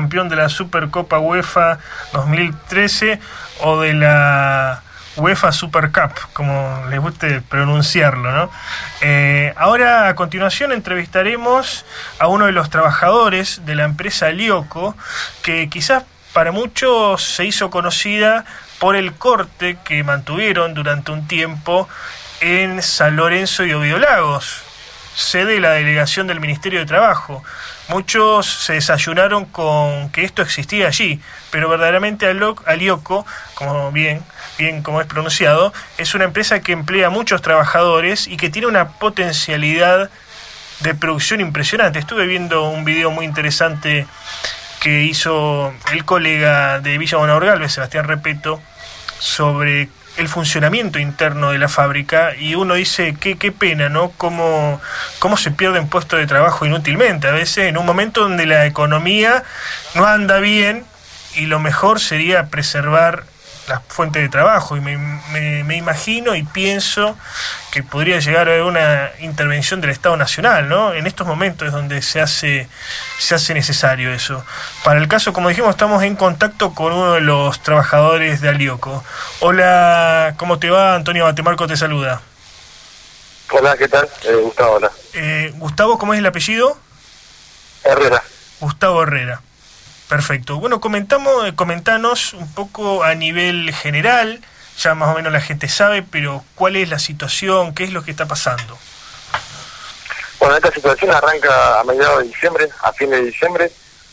campeón de la Supercopa UEFA 2013 o de la UEFA Super Cup, como les guste pronunciarlo, ¿no? Ahora, a continuación, entrevistaremos a uno de los trabajadores de la empresa Lioco, que quizás para muchos se hizo conocida por el corte que mantuvieron durante un tiempo en San Lorenzo y Ovidio Lagos, sede de la delegación del Ministerio de Trabajo. Muchos se desayunaron con que esto existía allí, pero verdaderamente Lioco, como bien como es pronunciado, es una empresa que emplea a muchos trabajadores y que tiene una potencialidad de producción impresionante. Estuve viendo un video muy interesante que hizo el colega de Villa Bonador Galvez, Sebastián Repeto, sobre el funcionamiento interno de la fábrica, y uno dice qué pena, ¿no? Cómo se pierden puestos de trabajo inútilmente, a veces en un momento donde la economía no anda bien y lo mejor sería preservar las fuentes de trabajo, y me imagino y pienso que podría llegar a haber una intervención del Estado Nacional, ¿no? En estos momentos es donde se hace necesario eso. Para el caso, como dijimos, estamos en contacto con uno de los trabajadores de Lioco. Hola, ¿cómo te va? Antonio Batemarco te saluda. Hola, ¿qué tal? Gustavo, hola. Gustavo, ¿cómo es el apellido? Herrera. Gustavo Herrera. Perfecto. Bueno, comentanos un poco a nivel general, ya más o menos la gente sabe, pero ¿cuál es la situación? ¿Qué es lo que está pasando? Bueno, esta situación arranca a mediados de diciembre, a fin de diciembre,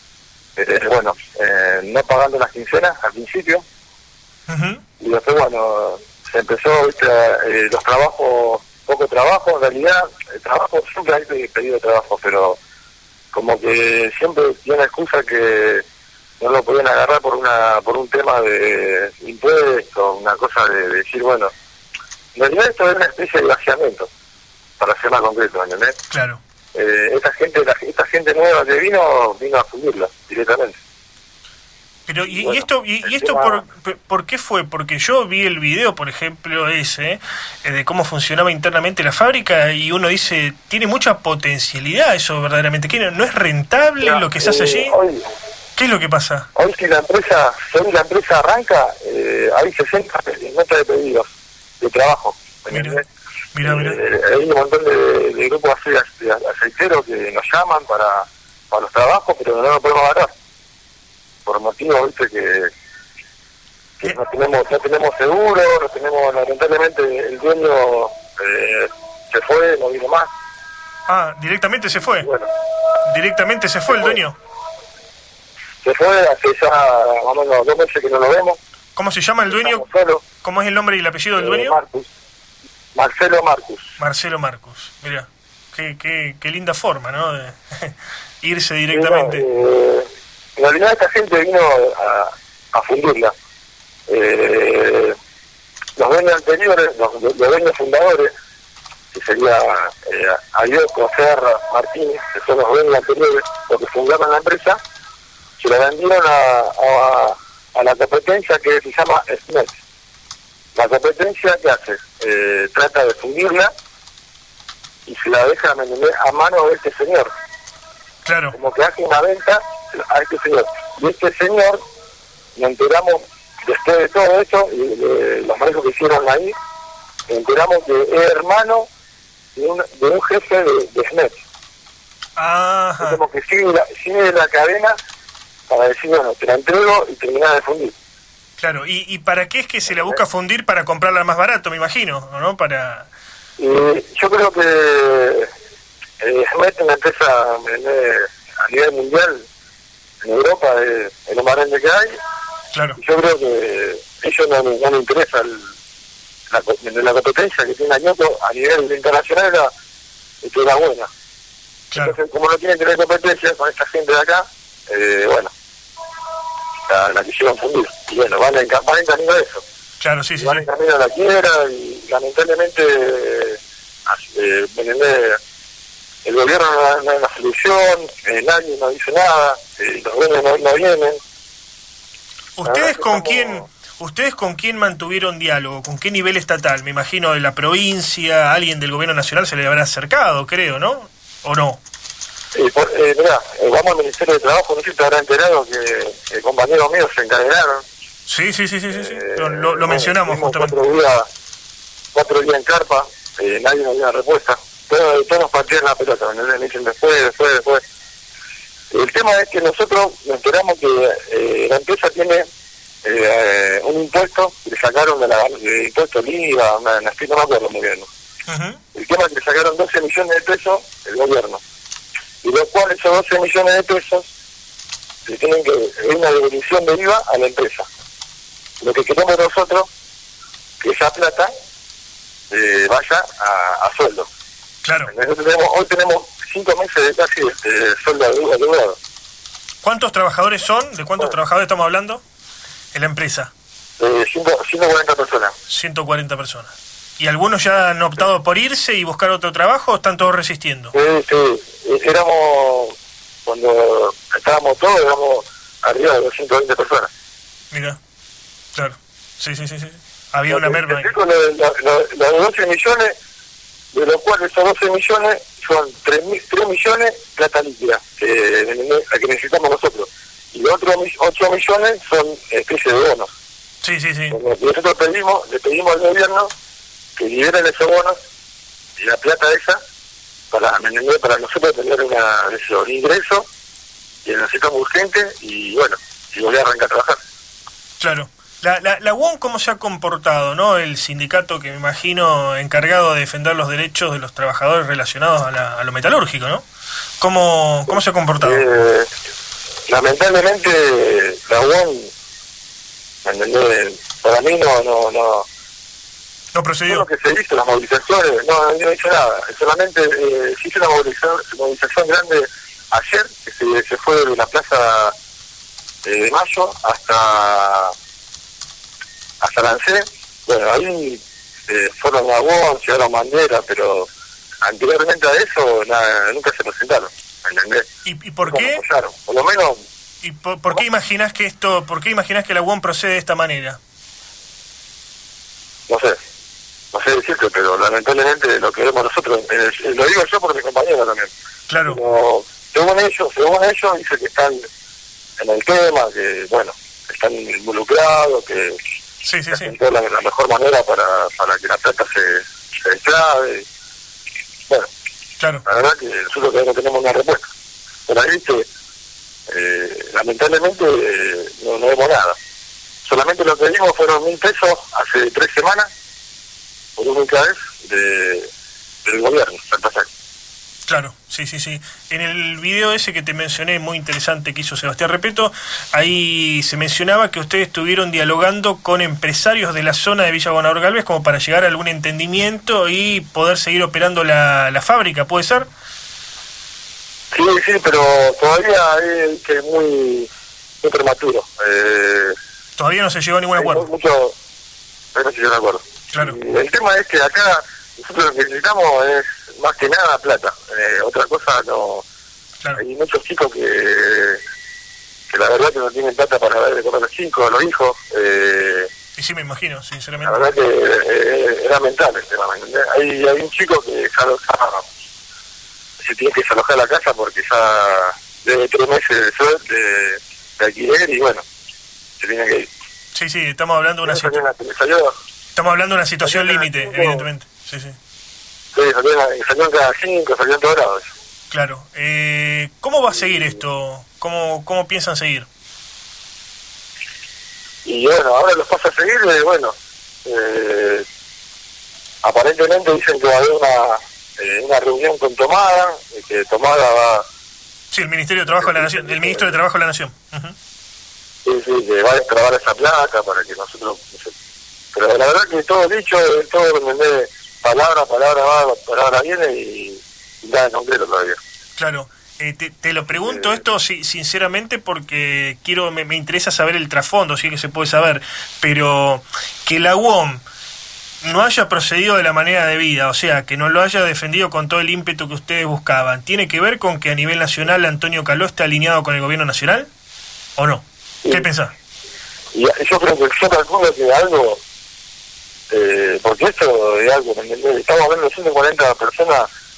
no pagando las quincenas al principio, y después, se empezó, los trabajos, poco trabajo, en realidad, el trabajo, siempre hay pedido de trabajo, pero como que siempre tiene una excusa que no lo podían agarrar por un tema de impuestos, una cosa de decir, en realidad esto es una especie de vaciamiento, para ser más concreto, ¿entendés? Claro. Esta gente nueva que vino a fundirla directamente. Pero ¿y esto por qué fue? Porque yo vi el video, por ejemplo, ese de cómo funcionaba internamente la fábrica, y uno dice, tiene mucha potencialidad eso verdaderamente. ¿Qué, no es rentable lo que se hace allí? ¿Qué es lo que pasa? Hoy si la empresa arranca, hay 60 notas de pedidos de trabajo. Mira. Hay un montón de grupos aceiteros que nos llaman para los trabajos, pero no lo podemos agarrar. Por motivos, que no tenemos seguro, lamentablemente el dueño se fue, no vino más. Ah, directamente se fue. Bueno, directamente se fue el dueño. Se fue hace ya más o menos 2 meses que no lo vemos. ¿Cómo se llama el dueño? ¿Cómo es el nombre y el apellido del dueño? Marcelo Marcus. Mira, qué linda forma, ¿no? De irse directamente. En realidad esta gente vino a fundirla. Los dueños anteriores, los dueños fundadores, que sería Lioco, Serra, Martínez, que son los dueños anteriores, los que fundaron la empresa, se la vendieron a la competencia que se llama SNET. La competencia, ¿qué hace? Trata de fundirla y se la deja a mano de este señor. Claro. Como que hace una venta a este señor. Y este señor, nos enteramos después de todo esto, y de los manejos que hicieron ahí, nos enteramos que es hermano de un jefe de SNET. Ajá. Es como que sigue la cadena para decir, te la entrego y terminar de fundir. Claro, ¿y para qué es que se la busca fundir? Para comprarla más barato, me imagino, ¿no? Yo creo que SNET es una empresa a nivel mundial, en Europa, es lo más grande que hay. Claro. Yo creo que ellos no les interesa la competencia que tiene Lioco a nivel internacional, que era buena. Claro. Entonces, como no tienen que tener competencia con esta gente de acá, la quisieron fundir. Y van en camino de eso. Claro, sí. Van en camino a la quiebra, y lamentablemente el gobierno no da una solución, nadie no dice nada, los dueños no vienen. ¿Ustedes con quién mantuvieron diálogo? ¿Con qué nivel estatal? Me imagino de la provincia, alguien del gobierno nacional se le habrá acercado, creo, ¿no? ¿O no? Mirá, vamos al Ministerio de Trabajo, no sé si te habrá enterado que compañeros míos se encadenaron. Sí. Lo mencionamos justamente. 4 días en carpa, nadie nos dio una respuesta. Todos nos partían la pelota, me dicen después. El tema es que nosotros nos enteramos que la empresa tiene un impuesto que le sacaron del impuesto del IVA, no me acuerdo muy bien. El tema es que le sacaron 12 millones de pesos el gobierno, y los cuales esos 12 millones de pesos le tienen que es una devolución de IVA a la empresa. Lo que queremos nosotros que esa plata vaya a sueldo. Claro. Hoy tenemos 5 meses de casi sueldo adeudado. ¿Cuántos trabajadores son? ¿De cuántos trabajadores estamos hablando en la empresa? 140 personas. 140 personas. ¿Y algunos ya han optado por irse y buscar otro trabajo o están todos resistiendo? Sí. Cuando estábamos todos, éramos arriba de 220 personas. Mira, claro. Sí. Había una merma ahí. Los 12 millones, de los cuales esos 12 millones son 3 millones plata líquida, que necesitamos nosotros. Y los otros 8 millones son especie de bonos. Sí. Nosotros le pedimos al gobierno que liberen esos bonos y la plata esa para nosotros tener un ingreso que necesitamos urgente y volver a arrancar a trabajar. Claro. La UOM, ¿cómo se ha comportado, no? El sindicato que me imagino encargado de defender los derechos de los trabajadores relacionados a lo metalúrgico, ¿no? ¿Cómo se ha comportado? Lamentablemente la UOM, para mí no procedió. Lo que se hizo, las movilizaciones, no hizo nada. Solamente se hizo una movilización grande ayer, que se fue de la Plaza de Mayo hasta Lancé. Bueno, ahí fueron a UOM, llevaron bandera, pero anteriormente a eso nunca se presentaron. ¿Entendés? ¿Y por qué? Apoyaron, por lo menos. ¿Y por qué imaginás que la UOM procede de esta manera? No sé decirte, pero lamentablemente lo que vemos nosotros, lo digo yo por mi compañero también. Claro. Pero, según ellos dice que están en el tema, que están involucrados, que hacen todo la mejor manera para que la plata se destrabe. Bueno, claro. La verdad que nosotros todavía no tenemos una respuesta. Pero ahí lamentablemente no vemos nada. Solamente lo que dimos fueron 1.000 pesos hace 3 semanas, por única vez, del gobierno, al pasar. Claro, sí. En el video ese que te mencioné, muy interesante, que hizo Sebastián Repeto, ahí se mencionaba que ustedes estuvieron dialogando con empresarios de la zona de Villa Gobernador Galvez como para llegar a algún entendimiento y poder seguir operando la fábrica, ¿puede ser? Sí, pero todavía es muy prematuro. Todavía no se llegó a ningún acuerdo. No se llegó a un acuerdo. Claro. El tema es que acá nosotros lo que necesitamos es más que nada plata. Otra cosa no. Claro. Hay muchos chicos que la verdad que no tienen plata para dar de comer a los chicos, a los hijos. Y sí, me imagino, sinceramente. La verdad que es lamentable el tema. Hay un chico que se tiene que desalojar la casa porque ya debe 3 meses de alquiler y se tiene que ir. Sí, estamos hablando de una situación límite, evidentemente. Sí. Sí, salieron cada 5, salieron todos lados. Claro. ¿Cómo va a seguir esto? ¿Cómo piensan seguir? Y ahora los pasos a seguir, aparentemente dicen que va a haber una reunión con Tomada, que Tomada va... Sí, el Ministerio de Trabajo de la Nación, el Ministro de Trabajo de la Nación. Sí, que va a destrabar esa plata para que nosotros... Pero la verdad que todo dicho, todo palabra va, palabra viene y nada en concreto todavía. Claro. Te lo pregunto esto sinceramente porque me interesa saber el trasfondo, si es que se puede saber, pero que la UOM no haya procedido de la manera debida, o sea, que no lo haya defendido con todo el ímpetu que ustedes buscaban, ¿tiene que ver con que a nivel nacional Antonio Caló está alineado con el gobierno nacional? ¿O no? ¿Qué pensás? Y yo calculo que algo, porque esto es algo, estamos hablando de 140 personas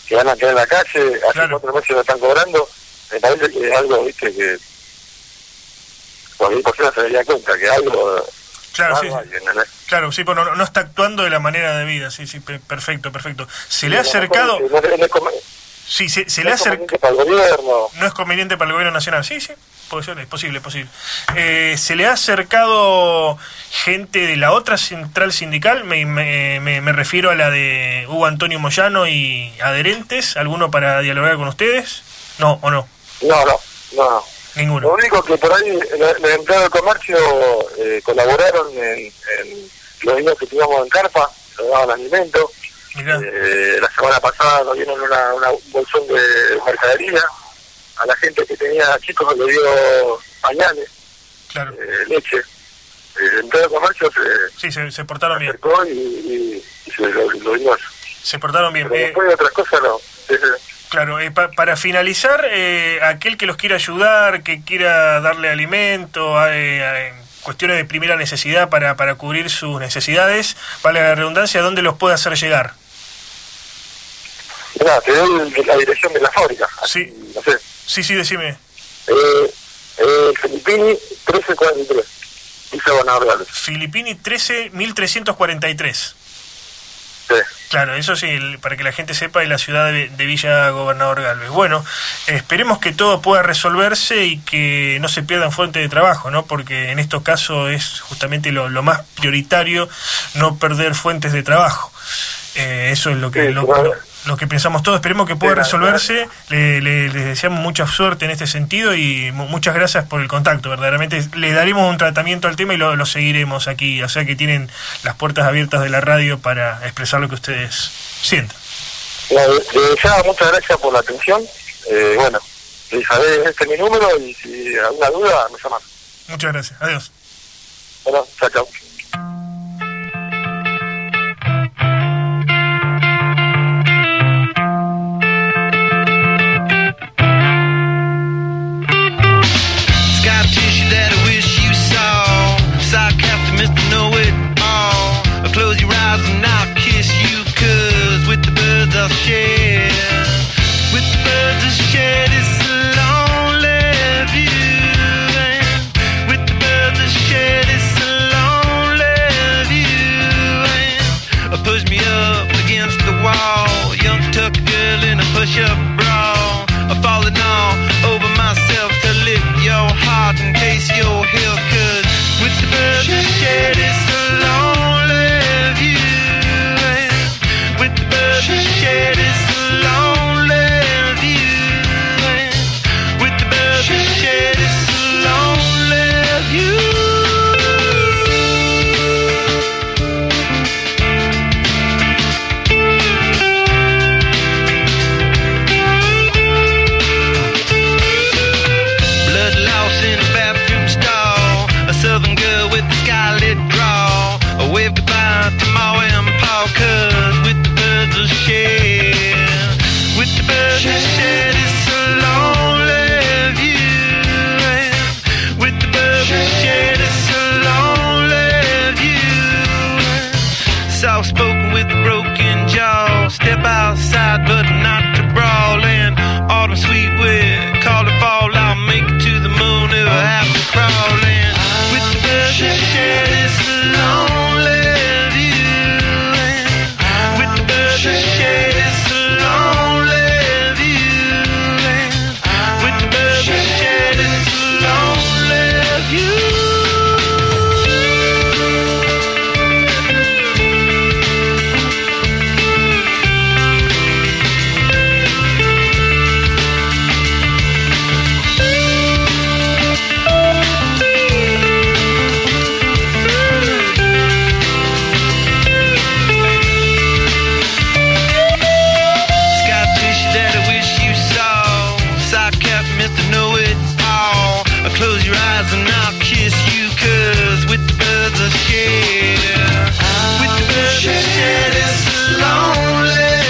que van a quedar en la calle, hace Claro. 4 meses lo están cobrando, me parece que es algo, viste, que cualquier persona se daría cuenta, que algo... Claro, sí, hay, ¿entendés? claro, sí, pero no está actuando de la manera debida, sí, perfecto. ¿Se le ha acercado? Sí, se le ha acercado. Para el gobierno. No es conveniente para el gobierno nacional, sí, puede ser, es posible. ¿Se le ha acercado gente de la otra central sindical? Me refiero a la de Hugo Antonio Moyano y adherentes, ¿alguno para dialogar con ustedes? ¿No o no? No. Ninguno. Lo único que por ahí los empleados de comercio colaboraron en los días que teníamos en carpa, se daban alimentos. La semana pasada nos dieron un bolsón de mercadería. A la gente que tenía chicos le dio pañales, claro. Leche. El empleado de comercio se portaron bien. Y se lo dio. Se portaron bien. Pero después de otras cosas no. Claro, para finalizar, aquel que los quiera ayudar, que quiera darle alimento, cuestiones de primera necesidad para cubrir sus necesidades, vale la redundancia, ¿dónde los puede hacer llegar? Mirá, te doy la dirección de la fábrica. Sí, no sé. Sí, decime. Filipini 1343, dice Gobernador Galvez. Filipini 1343. Sí. Claro, eso sí, para que la gente sepa, es la ciudad de Villa Gobernador Galvez. Bueno, esperemos que todo pueda resolverse y que no se pierdan fuentes de trabajo, ¿no? Porque en estos casos es justamente lo más prioritario, no perder fuentes de trabajo. Eso es lo que pensamos todos. Esperemos que pueda resolverse. Les deseamos mucha suerte en este sentido y muchas gracias por el contacto. Verdaderamente le daremos un tratamiento al tema y lo seguiremos aquí. O sea que tienen las puertas abiertas de la radio para expresar lo que ustedes sientan. Ya, muchas gracias por la atención. Bueno, les haré mi número y si alguna duda me llaman. Muchas gracias. Adiós. Bueno, chao. Close your eyes and I'll kiss you, 'cause with the birds I'll share. With the birds I'll share this lonely view. And with the birds I'll share this lonely view. And push me up against the wall, young tuck girl in a push-up bra. Falling all over myself to lift your heart and taste your hill, 'cause with the birds I'll share this lonely view. With the birds I share this lonely view. With the birds I share this lonely view. Blood loss in a bathroom stall, a southern girl with a scarlet draw. A wave goodbye to Ma and Pa, 'cause with the birds I'll share. With the birds I'll share this lonely view. With the birds I'll share this lonely view. Soft spoken with a broken jaw. Step outside but not to brawl. And autumn sweet wind, call it fall. I'll make it to the moon if I have to crawl. And with the birds I'll share this lonely view. With the birds I'll share this lonely view. With the birds I'll share this lonely view. Close your eyes and I'll kiss you, 'cause with the birds I'll share. With the birds I'll share this lonely